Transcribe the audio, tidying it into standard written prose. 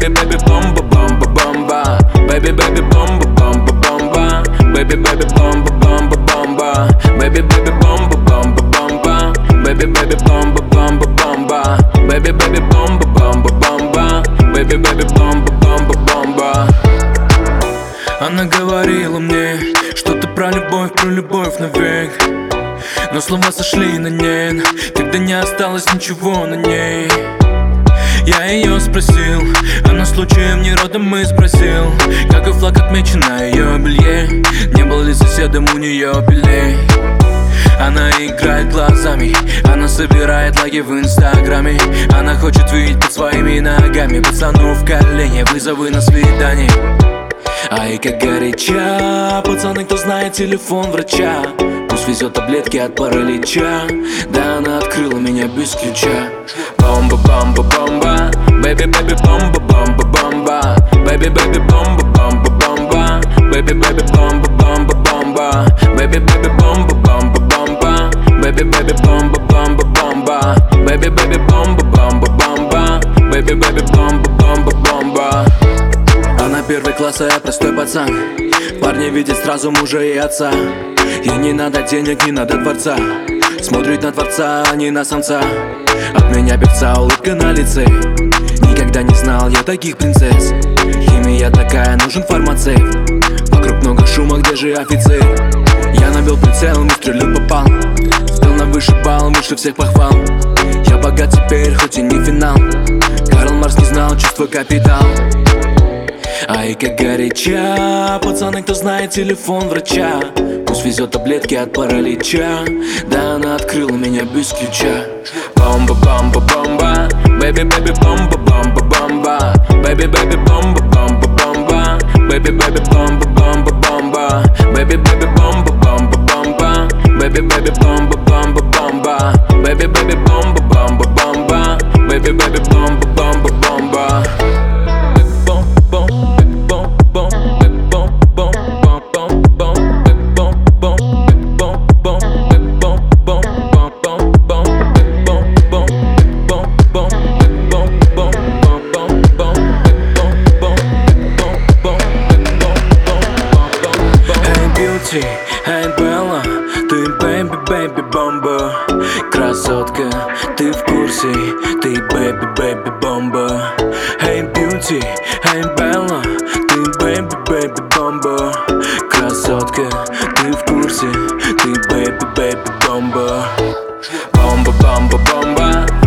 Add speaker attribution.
Speaker 1: Baby, baby, bomba, bomba, bomba. Baby, baby, bomba, bomba, bomba. Baby, baby, bomba, bomba, bomba. Baby, baby, bomba, bomba, bomba. Baby, baby, bomba, bomba, bomba. Baby, baby, bomba, bomba, bomba. Baby, baby, bomba, bomba, bomba. Она говорила мне что-то про любовь навек. Но слова сошли на нет, когда не осталось ничего на ней. Я ее спросил, она случаем не родом и спросил, как и флаг отмечен на ее белье, не был ли соседом у нее пилей. Она играет глазами, она собирает лайки в инстаграме. Она хочет видеть под своими ногами пацану в колени, вызовы на свидание. Ай, как горяча, пацаны, кто знает телефон врача, пусть везет таблетки от паралича. Да, она открыла меня без ключа. Бомба, бомба, бомба. Baby, baby, бомба, бомба, бомба. Baby, baby, бомба, бомба, бомба. Baby, baby, бомба, бомба, бомба. Baby, baby, бомба, бомба, бомба. Baby, baby, бомба, бомба, бомба. Baby, baby, бомба, бомба, бомба. Baby, baby, бомба, бомба, бомба. Она первый класс, а я простой пацан. Парни видят сразу мужа и отца. Ей не надо денег, не надо дворца. Смотрит на творца, а не на самца. От меня певца улыбка на лице. Никогда не знал я таких принцесс. Химия такая, нужен фармацевт. Вокруг много шума, где же офицер? Я навел прицел, выстрелил, попал. Спел на высший балл, выше всех похвал. Я богат теперь, хоть и не финал. Карл Маркс не знал чувства капитал. Ай, как горяча, пацаны, кто знает телефон врача, пусть везет таблетки от паралича. Да, она открыла меня без ключа. Бомба, бомба, бомба. Baby, baby, бомба, бомба, бомба. Baby, baby, бомба, бомба, бомба. Baby, baby, бомба, бомба, бомба. Baby, baby, бомба, бомба, бомба. Baby, baby, бомба, бомба, бомба. Baby, baby, бомба, бомба, бомба. Baby, baby, бомба, бомба, бомба. Эй, Белла, ты бэйби, бэйби, бомба. Красотка, ты в курсе, ты бэйби, бэйби, бомба. Эй, бьюти, эй, Белла, ты бэйби, бэйби, бомба. Красотка, ты в курсе, ты бэйби, бэйби, бомба. Бомба, бомба, бомба.